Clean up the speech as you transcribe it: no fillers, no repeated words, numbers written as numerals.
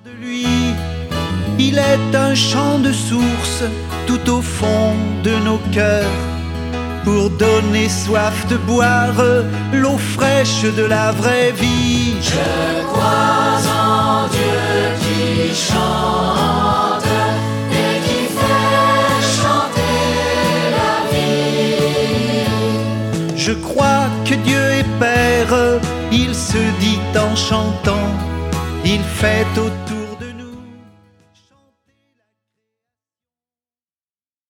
De lui, il est un chant de source tout au fond de nos cœurs, pour donner soif de boire l'eau fraîche de la vraie vie. Je crois en Dieu qui chante et qui fait chanter la vie. Je crois que Dieu est Père, il se dit en chantant, il fait autour